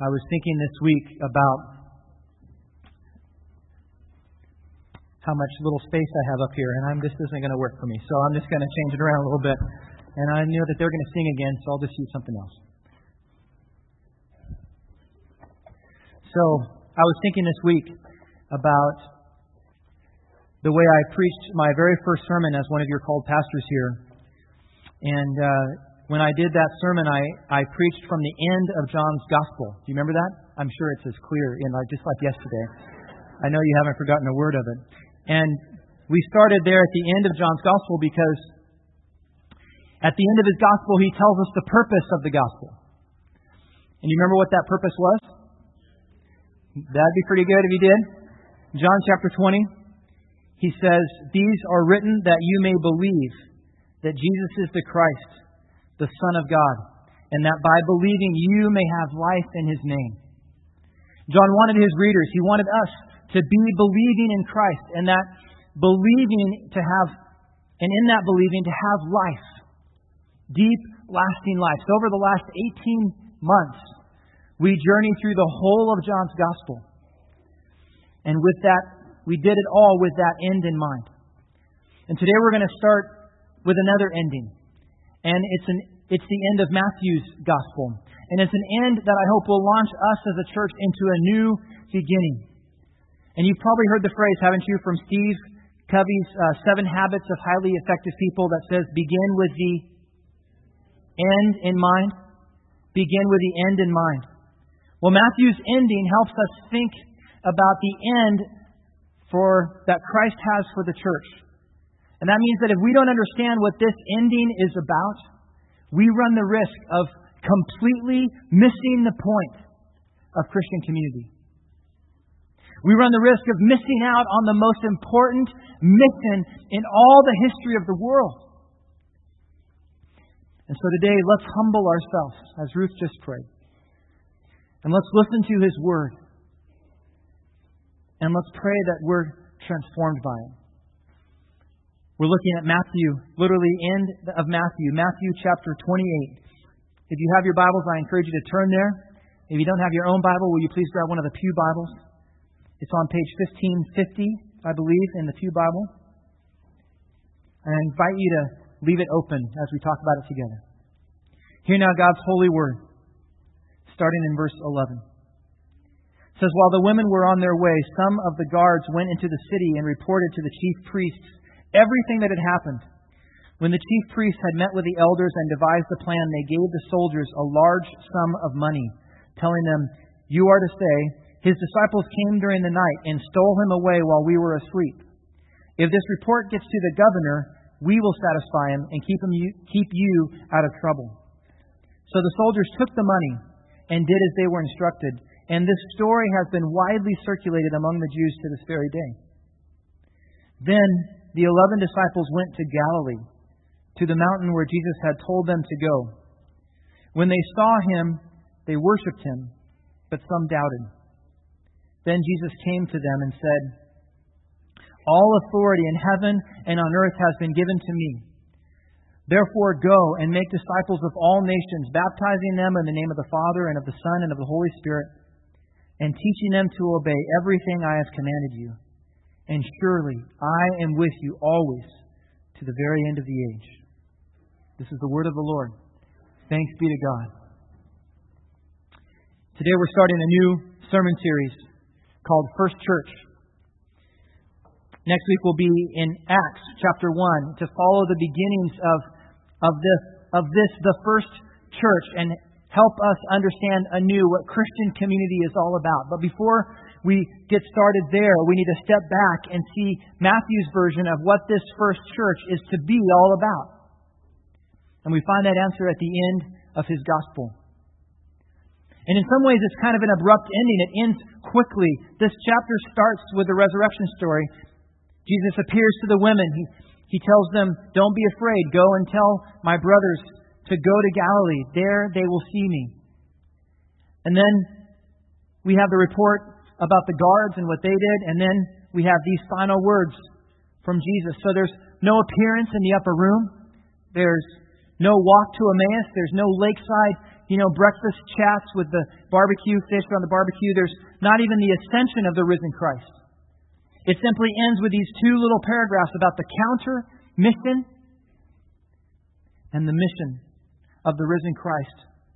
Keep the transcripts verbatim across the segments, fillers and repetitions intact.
I was thinking this week about how much little space I have up here, and I'm, this isn't going to work for me. So I'm just going to change it around a little bit. And I knew that they were going to sing again, so I'll just use something else. So I was thinking this week about the way I preached my very first sermon as one of your called pastors here. And uh, when I did that sermon, I, I preached from the end of John's Gospel. Do you remember that? I'm sure it's as clear, in like, just like yesterday. I know you haven't forgotten a word of it. And we started there at the end of John's Gospel because at the end of his Gospel, he tells us the purpose of the Gospel. And you remember what that purpose was? That'd be pretty good if you did. John chapter twenty, he says, "These are written that you may believe that Jesus is the Christ, the Son of God, and that by believing you may have life in His name." John wanted his readers, he wanted us to be believing in Christ, and that believing to have, and in that believing to have life, deep, lasting life. So over the last eighteen months, we journeyed through the whole of John's Gospel. And with that, we did it all with that end in mind. And today we're going to start with another ending. And it's an it's the end of Matthew's Gospel. And it's an end that I hope will launch us as a church into a new beginning. And you've probably heard the phrase, haven't you, from Steve Covey's uh, Seven Habits of Highly Effective People that says, begin with the end in mind. Begin with the end in mind. Well, Matthew's ending helps us think about the end for that Christ has for the church. And that means that if we don't understand what this ending is about, we run the risk of completely missing the point of Christian community. We run the risk of missing out on the most important mission in all the history of the world. And so today, let's humble ourselves, as Ruth just prayed. And let's listen to His Word. And let's pray that we're transformed by it. We're looking at Matthew, literally end of Matthew, Matthew chapter twenty-eight. If you have your Bibles, I encourage you to turn there. If you don't have your own Bible, will you please grab one of the pew Bibles? It's on page fifteen fifty, I believe, in the pew Bible. And I invite you to leave it open as we talk about it together. Hear now God's holy word, starting in verse eleven. It says, "While the women were on their way, some of the guards went into the city and reported to the chief priests everything that had happened. When the chief priests had met with the elders and devised a plan, they gave the soldiers a large sum of money, telling them, 'You are to say, His disciples came during the night and stole Him away while we were asleep. If this report gets to the governor, we will satisfy him and keep him keep you out of trouble.' So the soldiers took the money and did as they were instructed. And this story has been widely circulated among the Jews to this very day. Then the eleven disciples went to Galilee, to the mountain where Jesus had told them to go. When they saw Him, they worshipped Him, but some doubted. Then Jesus came to them and said, 'All authority in heaven and on earth has been given to me. Therefore go and make disciples of all nations, baptizing them in the name of the Father and of the Son and of the Holy Spirit, and teaching them to obey everything I have commanded you. And surely I am with you always to the very end of the age.'" This is the word of the Lord. Thanks be to God. Today we're starting a new sermon series called First Church. Next week we'll be in Acts chapter one to follow the beginnings of, of this, of this, the first church, and help us understand anew what Christian community is all about. But before we get started there, we need to step back and see Matthew's version of what this first church is to be all about. And we find that answer at the end of his gospel. And in some ways, it's kind of an abrupt ending. It ends quickly. This chapter starts with the resurrection story. Jesus appears to the women. He, he tells them, "Don't be afraid. Go and tell my brothers to go to Galilee. There they will see me." And then we have the report about the guards and what they did. And then we have these final words from Jesus. So there's no appearance in the upper room. There's no walk to Emmaus. There's no lakeside you know, breakfast chats with the barbecue, fish on the barbecue. There's not even the ascension of the risen Christ. It simply ends with these two little paragraphs about the counter mission and the mission of the risen Christ.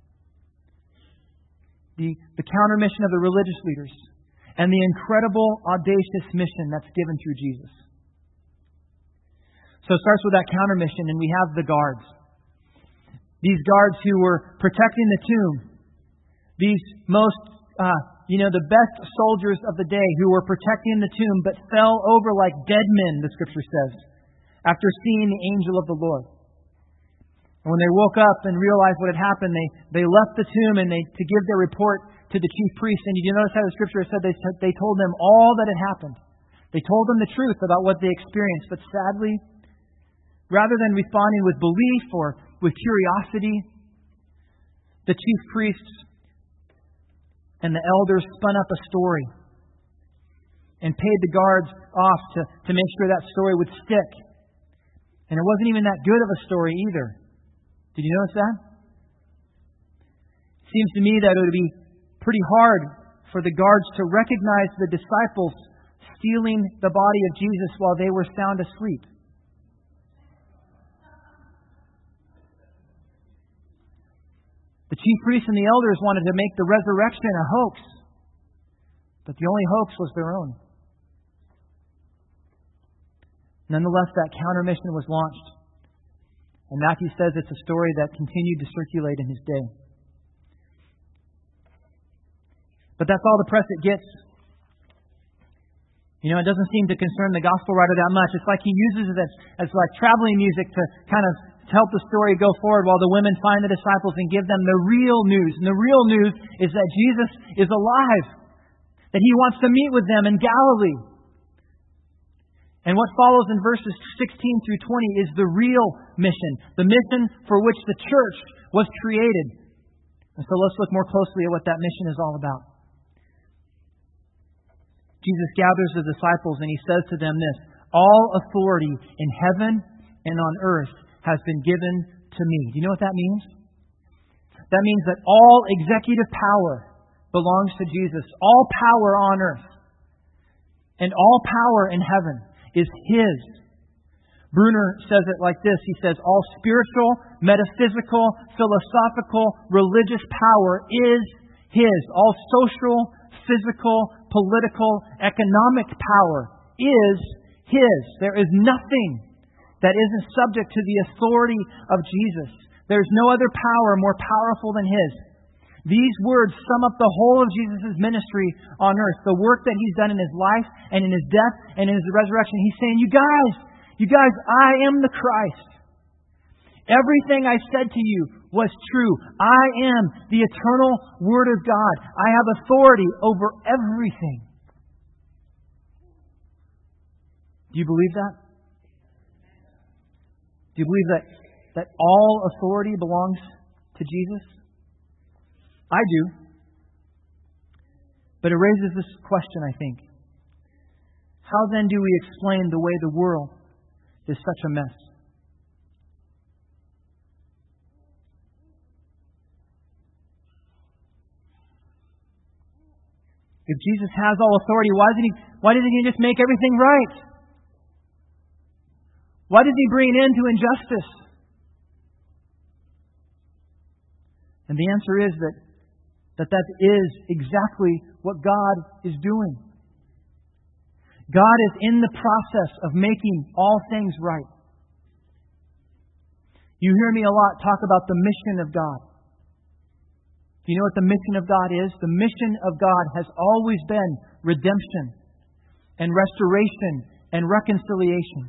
The, the counter mission of the religious leaders and the incredible, audacious mission that's given through Jesus. So it starts with that counter mission, and we have the guards. These guards who were protecting the tomb. These most, uh, you know, the best soldiers of the day who were protecting the tomb but fell over like dead men, the Scripture says, after seeing the angel of the Lord. And when they woke up and realized what had happened, they, they left the tomb and they to give their report to the chief priests. And did you notice how the Scripture said they, they told them all that had happened? They told them the truth about what they experienced. But sadly, rather than responding with belief or with curiosity, the chief priests and the elders spun up a story and paid the guards off to, to make sure that story would stick. And it wasn't even that good of a story either. Did you notice that? It seems to me that it would be pretty hard for the guards to recognize the disciples stealing the body of Jesus while they were sound asleep. The chief priests and the elders wanted to make the resurrection a hoax, but the only hoax was their own. Nonetheless, that counter mission was launched. And Matthew says it's a story that continued to circulate in his day. But that's all the press it gets. You know, it doesn't seem to concern the gospel writer that much. It's like he uses it as, as like traveling music to kind of help the story go forward while the women find the disciples and give them the real news. And the real news is that Jesus is alive, that he wants to meet with them in Galilee. And what follows in verses sixteen through twenty is the real mission, the mission for which the church was created. And so let's look more closely at what that mission is all about. Jesus gathers the disciples and he says to them this: all authority in heaven and on earth has been given to me. Do you know what that means? That means that all executive power belongs to Jesus. All power on earth and all power in heaven is his. Bruner says it like this. He says, all spiritual, metaphysical, philosophical, religious power is his. All social, physical, political, economic power is his. There is nothing that isn't subject to the authority of Jesus. There's no other power more powerful than his. These words sum up the whole of Jesus' ministry on earth, the work that he's done in his life and in his death and in his resurrection. He's saying, you guys, you guys, I am the Christ. Everything I said to you was true. I am the eternal Word of God. I have authority over everything. Do you believe that? Do you believe that, that all authority belongs to Jesus? I do. But it raises this question, I think. How then do we explain the way the world is such a mess? If Jesus has all authority, why doesn't he, why doesn't he just make everything right? Why does he bring an end to injustice? And the answer is that That that is exactly what God is doing. God is in the process of making all things right. You hear me a lot talk about the mission of God. Do you know what the mission of God is? The mission of God has always been redemption and restoration and reconciliation.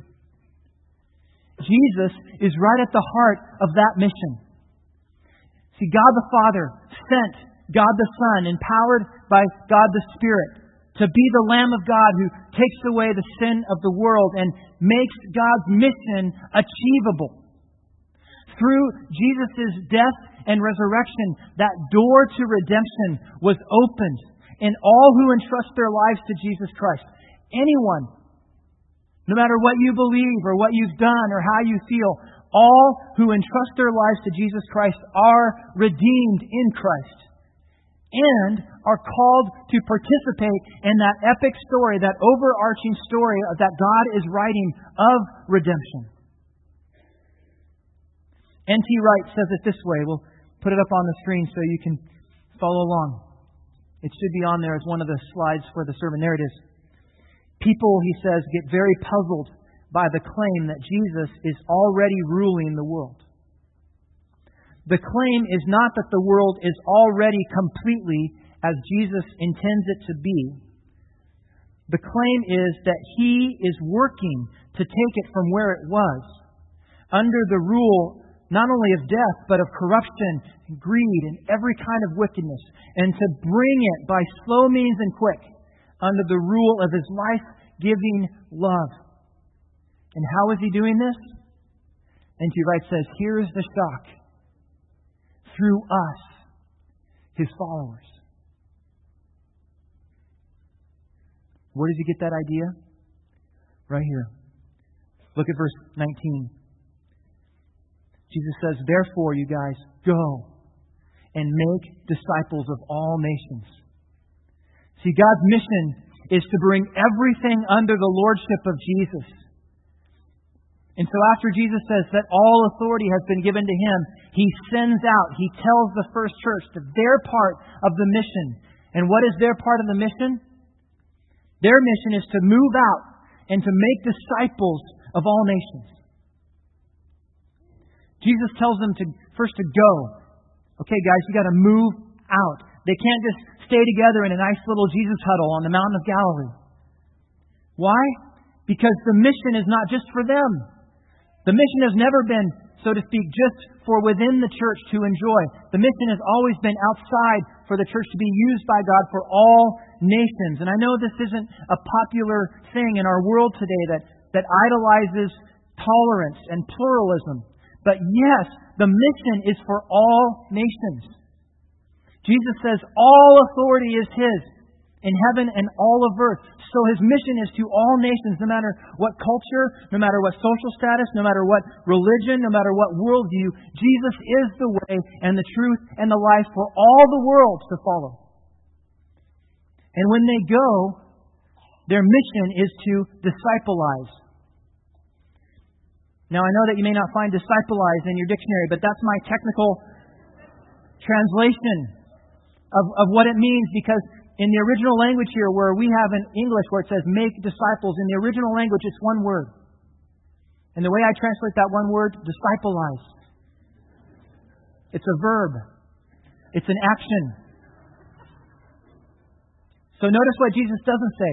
Jesus is right at the heart of that mission. See, God the Father sent God the Son, empowered by God the Spirit, to be the Lamb of God who takes away the sin of the world and makes God's mission achievable. Through Jesus' death and resurrection, that door to redemption was opened, and all who entrust their lives to Jesus Christ, anyone, no matter what you believe or what you've done or how you feel, All who entrust their lives to Jesus Christ are redeemed in Christ and are called to participate in that epic story, that overarching story that God is writing of redemption. N T Wright says it this way. We'll put it up on the screen so you can follow along. It should be on there as one of the slides for the sermon. There it is. People, he says, get very puzzled by the claim that Jesus is already ruling the world. The claim is not that the world is already completely as Jesus intends it to be. The claim is that He is working to take it from where it was, under the rule not only of death, but of corruption, and greed, and every kind of wickedness, and to bring it by slow means and quick under the rule of His life-giving love. And how is He doing this? N T Wright says, here is the shock. Through us, His followers. Where does He get that idea? Right here. Look at verse nineteen. Jesus says, therefore, you guys, go and make disciples of all nations. See, God's mission is to bring everything under the lordship of Jesus. And so after Jesus says that all authority has been given to Him, He sends out, He tells the first church that their part of the mission. And what is their part of the mission? Their mission is to move out and to make disciples of all nations. Jesus tells them to first to go. Okay, guys, you got to move out. They can't just stay together in a nice little Jesus huddle on the mountain of Galilee. Why? Because the mission is not just for them. The mission has never been, so to speak, just for within the church to enjoy. The mission has always been outside for the church to be used by God for all nations. And I know this isn't a popular thing in our world today that, that idolizes tolerance and pluralism. But yes, the mission is for all nations. Jesus says all authority is His in heaven and all of earth. So His mission is to all nations, no matter what culture, no matter what social status, no matter what religion, no matter what worldview. Jesus is the way and the truth and the life for all the world to follow. And when they go, their mission is to discipleize. Now, I know that you may not find discipleize in your dictionary, but that's my technical translation of, of what it means, because in the original language here, where we have in English where it says make disciples, in the original language it's one word. And the way I translate that one word, discipleize. It's a verb. It's an action. So notice what Jesus doesn't say.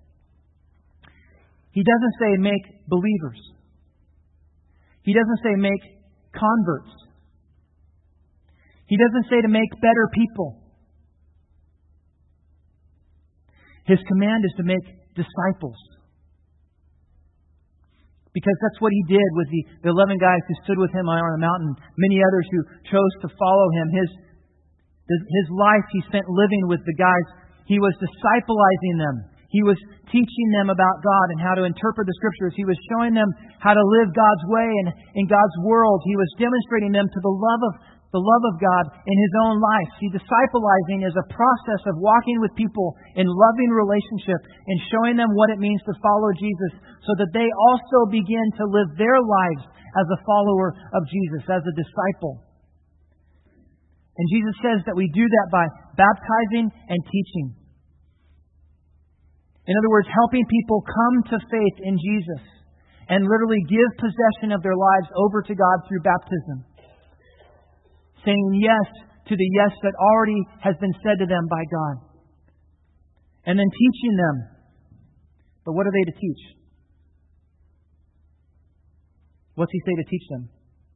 He doesn't say make believers. He doesn't say make converts. He doesn't say to make better people. His command is to make disciples. Because that's what He did with the, the eleven guys who stood with Him on the mountain, many others who chose to follow Him. His, his life He spent living with the guys. He was discipleizing them. He was teaching them about God and how to interpret the Scriptures. He was showing them how to live God's way and in God's world. He was demonstrating them to the love of the love of God in His own life. See, discipleizing is a process of walking with people in loving relationship and showing them what it means to follow Jesus, so that they also begin to live their lives as a follower of Jesus, as a disciple. And Jesus says that we do that by baptizing and teaching. In other words, helping people come to faith in Jesus and literally give possession of their lives over to God through baptism. Saying yes to the yes that already has been said to them by God. And then teaching them. But what are they to teach? What's He say to teach them?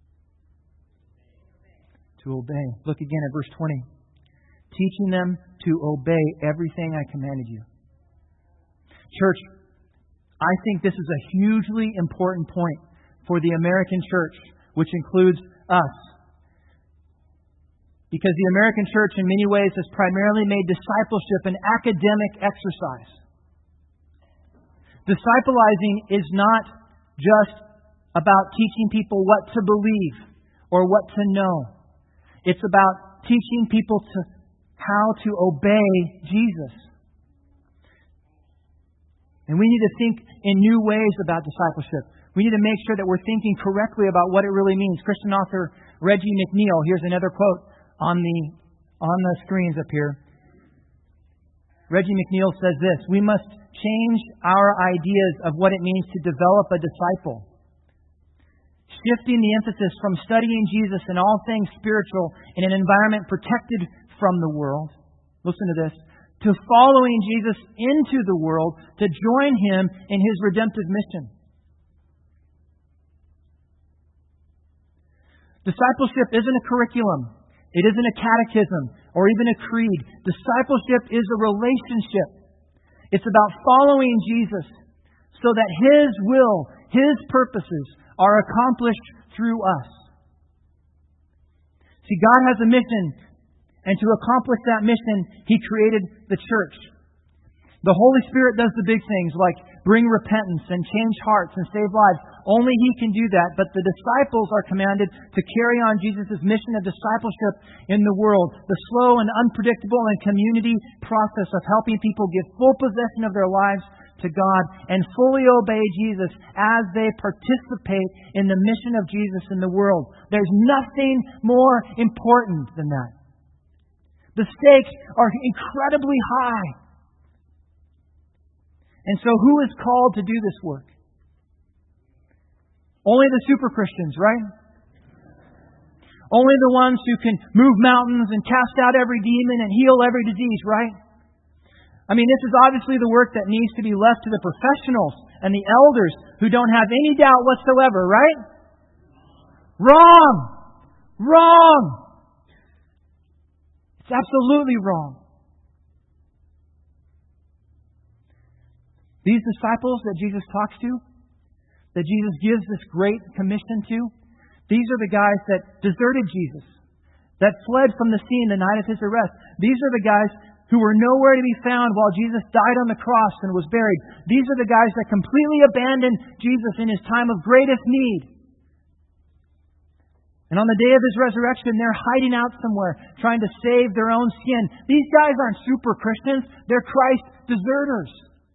To obey. Look again at verse twenty. Teaching them to obey everything I commanded you. Church, I think this is a hugely important point for the American church, which includes us. Because the American church in many ways has primarily made discipleship an academic exercise. Discipleizing is not just about teaching people what to believe or what to know. It's about teaching people to how to obey Jesus. And we need to think in new ways about discipleship. We need to make sure that we're thinking correctly about what it really means. Christian author Reggie McNeil, here's another quote on the on the screens up here. Reggie McNeil says this: "We must change our ideas of what it means to develop a disciple. Shifting the emphasis from studying Jesus and all things spiritual in an environment protected from the world," listen to this, "to following Jesus into the world to join Him in His redemptive mission." Discipleship isn't a curriculum. It isn't a catechism or even a creed. Discipleship is a relationship. It's about following Jesus so that His will, His purposes are accomplished through us. See, God has a mission, and to accomplish that mission, He created the church. The Holy Spirit does the big things like bring repentance and change hearts and save lives. Only He can do that. But the disciples are commanded to carry on Jesus' mission of discipleship in the world. The slow and unpredictable and community process of helping people give full possession of their lives to God and fully obey Jesus as they participate in the mission of Jesus in the world. There's nothing more important than that. The stakes are incredibly high. And so who is called to do this work? Only the super Christians, right? Only the ones who can move mountains and cast out every demon and heal every disease, right? I mean, this is obviously the work that needs to be left to the professionals and the elders who don't have any doubt whatsoever, right? Wrong! Wrong! It's absolutely wrong. These disciples that Jesus talks to, that Jesus gives this great commission to, these are the guys that deserted Jesus, that fled from the scene the night of His arrest. These are the guys who were nowhere to be found while Jesus died on the cross and was buried. These are the guys that completely abandoned Jesus in His time of greatest need. And on the day of His resurrection, they're hiding out somewhere, trying to save their own skin. These guys aren't super Christians. They're Christ deserters.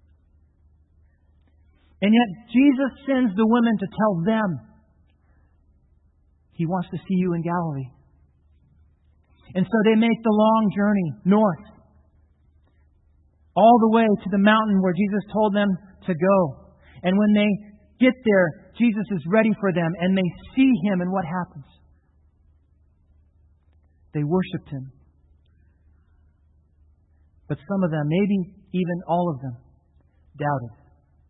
And yet Jesus sends the women to tell them He wants to see you in Galilee. And so they make the long journey north, all the way to the mountain where Jesus told them to go. And when they get there, Jesus is ready for them, and they see Him, and what happens? They worshiped Him. But some of them, maybe even all of them, doubted.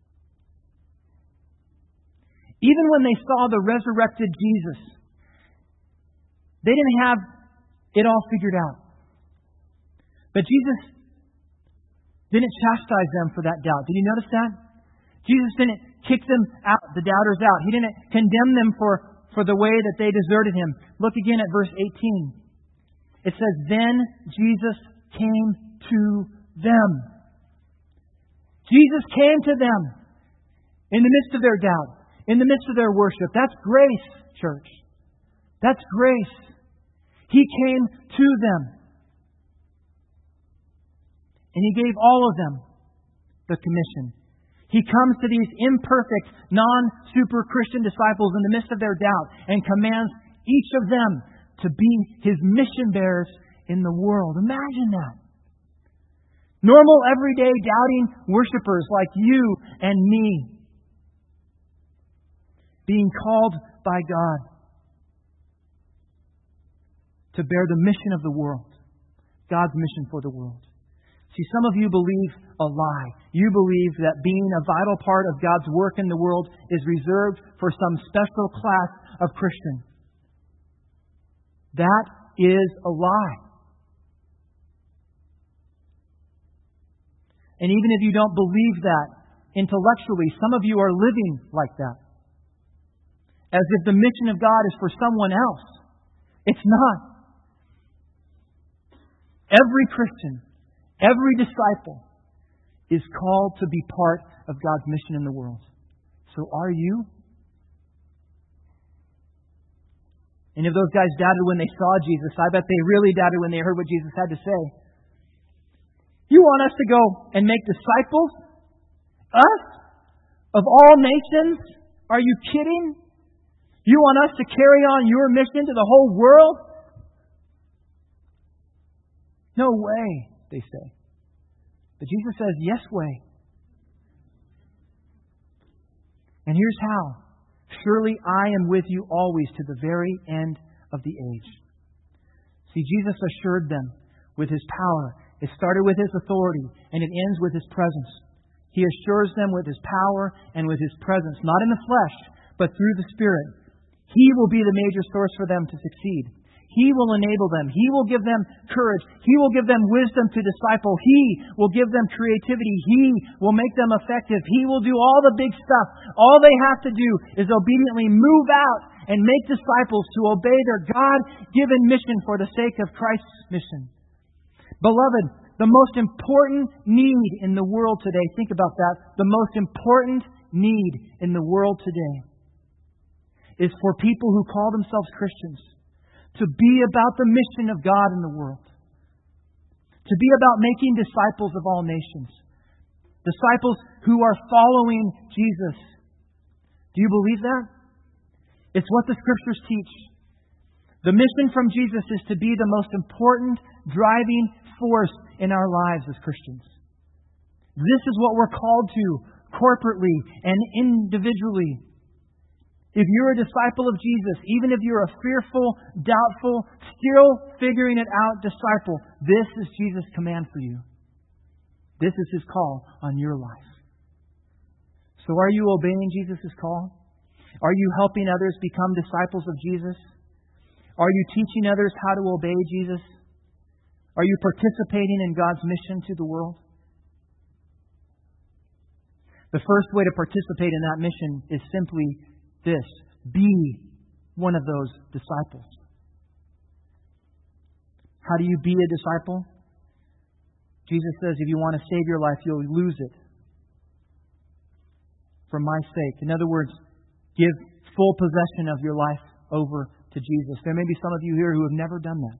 Even when they saw the resurrected Jesus, they didn't have it all figured out. But Jesus didn't chastise them for that doubt. Did you notice that? Jesus didn't kick them out, the doubters out. He didn't condemn them for, for the way that they deserted Him. Look again at verse eighteen. It says, "Then Jesus came to them." Jesus came to them in the midst of their doubt. In the midst of their worship. That's grace, church. That's grace. He came to them. And He gave all of them the commission. He comes to these imperfect, non-super Christian disciples in the midst of their doubt and commands each of them to be His mission bearers in the world. Imagine that. Normal, everyday, doubting worshipers like you and me, being called by God to bear the mission of the world, God's mission for the world. See, some of you believe a lie. You believe that being a vital part of God's work in the world is reserved for some special class of Christian. That is a lie. And even if you don't believe that intellectually, some of you are living like that. As if the mission of God is for someone else. It's not. Every Christian, every disciple is called to be part of God's mission in the world. So are you? And if those guys doubted when they saw Jesus, I bet they really doubted when they heard what Jesus had to say. You want us to go and make disciples? Us? Of all nations? Are you kidding? You want us to carry on your mission to the whole world? No way, they say. But Jesus says, yes way. And here's how. Surely I am with you always to the very end of the age. See, Jesus assured them with His power. It started with His authority, and it ends with His presence. He assures them with His power and with His presence, not in the flesh, but through the Spirit. He will be the major source for them to succeed. He will enable them. He will give them courage. He will give them wisdom to disciple. He will give them creativity. He will make them effective. He will do all the big stuff. All they have to do is obediently move out and make disciples to obey their God-given mission for the sake of Christ's mission. Beloved, the most important need in the world today, think about that, the most important need in the world today is for people who call themselves Christians to be about the mission of God in the world. To be about making disciples of all nations. Disciples who are following Jesus. Do you believe that? It's what the Scriptures teach. The mission from Jesus is to be the most important driving force in our lives as Christians. This is what we're called to corporately and individually. If you're a disciple of Jesus, even if you're a fearful, doubtful, still figuring it out disciple, this is Jesus' command for you. This is His call on your life. So are you obeying Jesus' call? Are you helping others become disciples of Jesus? Are you teaching others how to obey Jesus? Are you participating in God's mission to the world? The first way to participate in that mission is simply this: be one of those disciples. How do you be a disciple? Jesus says if you want to save your life, you'll lose it for my sake. In other words, give full possession of your life over to Jesus. There may be some of you here who have never done that.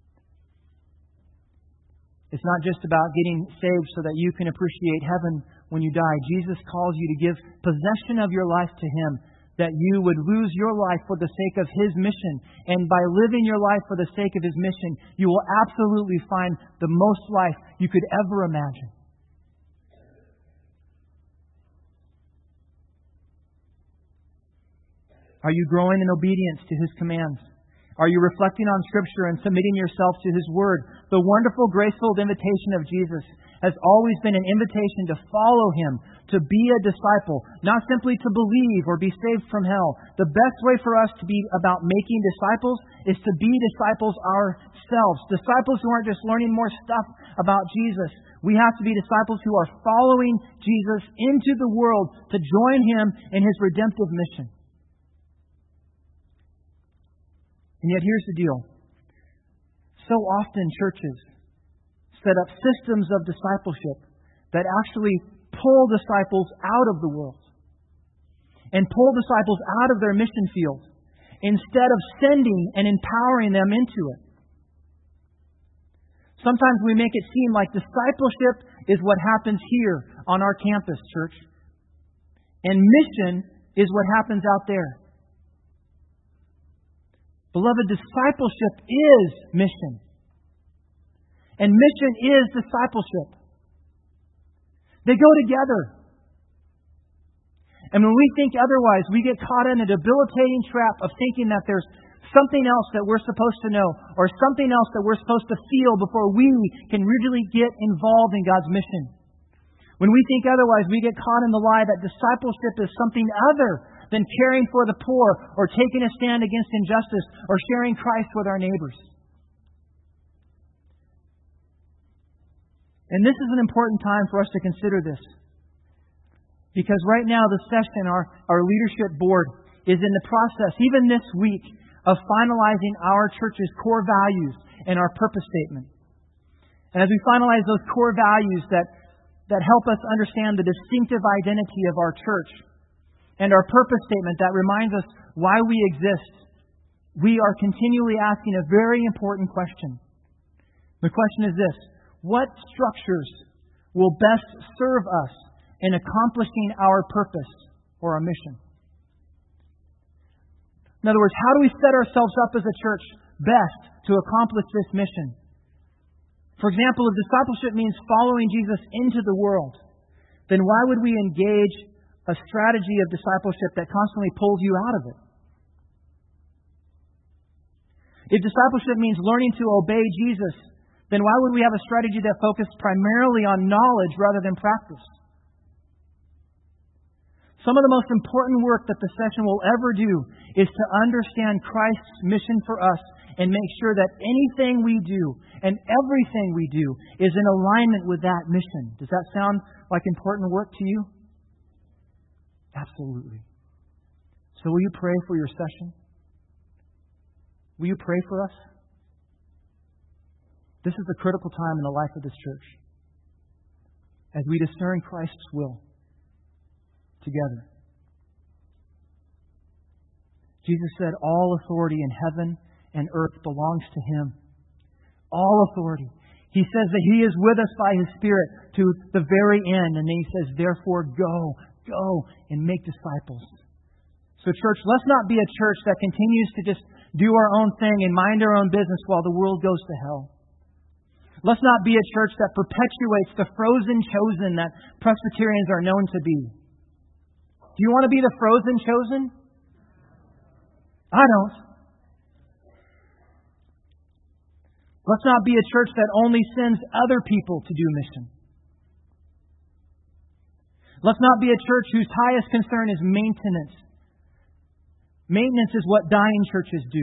It's not just about getting saved so that you can appreciate heaven when you die. Jesus calls you to give possession of your life to Him, that you would lose your life for the sake of His mission. And by living your life for the sake of His mission, you will absolutely find the most life you could ever imagine. Are you growing in obedience to His commands? Are you reflecting on Scripture and submitting yourself to His Word? The wonderful, graceful invitation of Jesus has always been an invitation to follow Him, to be a disciple, not simply to believe or be saved from hell. The best way for us to be about making disciples is to be disciples ourselves. Disciples who aren't just learning more stuff about Jesus. We have to be disciples who are following Jesus into the world to join Him in His redemptive mission. And yet here's the deal. So often churches set up systems of discipleship that actually pull disciples out of the world and pull disciples out of their mission field instead of sending and empowering them into it. Sometimes we make it seem like discipleship is what happens here on our campus, church, and mission is what happens out there. Beloved, discipleship is mission. And mission is discipleship. They go together. And when we think otherwise, we get caught in a debilitating trap of thinking that there's something else that we're supposed to know or something else that we're supposed to feel before we can really get involved in God's mission. When we think otherwise, we get caught in the lie that discipleship is something other than caring for the poor or taking a stand against injustice or sharing Christ with our neighbors. And this is an important time for us to consider this. Because right now the session, our, our leadership board, is in the process, even this week, of finalizing our church's core values and our purpose statement. And as we finalize those core values that, that help us understand the distinctive identity of our church, and our purpose statement that reminds us why we exist, we are continually asking a very important question. The question is this: what structures will best serve us in accomplishing our purpose or our mission? In other words, how do we set ourselves up as a church best to accomplish this mission? For example, if discipleship means following Jesus into the world, then why would we engage a strategy of discipleship that constantly pulls you out of it? If discipleship means learning to obey Jesus, then why would we have a strategy that focused primarily on knowledge rather than practice? Some of the most important work that the session will ever do is to understand Christ's mission for us and make sure that anything we do and everything we do is in alignment with that mission. Does that sound like important work to you? Absolutely. So will you pray for your session? Will you pray for us? This is a critical time in the life of this church as we discern Christ's will together. Jesus said all authority in heaven and earth belongs to Him. All authority. He says that He is with us by His Spirit to the very end. And then He says, therefore, go, go and make disciples. So church, let's not be a church that continues to just do our own thing and mind our own business while the world goes to hell. Let's not be a church that perpetuates the frozen chosen that Presbyterians are known to be. Do you want to be the frozen chosen? I don't. Let's not be a church that only sends other people to do mission. Let's not be a church whose highest concern is maintenance. Maintenance is what dying churches do.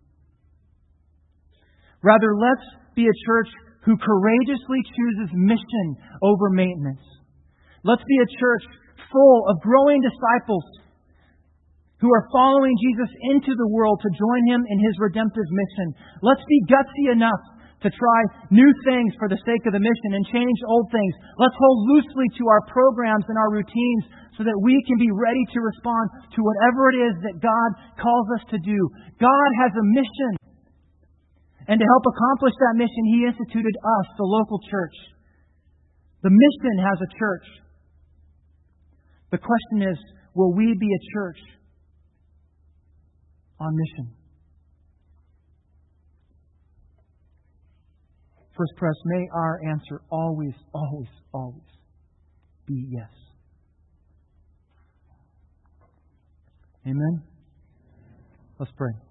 Rather, let's be a church who courageously chooses mission over maintenance. Let's be a church full of growing disciples who are following Jesus into the world to join Him in His redemptive mission. Let's be gutsy enough to try new things for the sake of the mission and change old things. Let's hold loosely to our programs and our routines so that we can be ready to respond to whatever it is that God calls us to do. God has a mission. And to help accomplish that mission, He instituted us, the local church. The mission has a church. The question is, will we be a church on mission? First Pres, may our answer always, always, always be yes. Amen? Let's pray.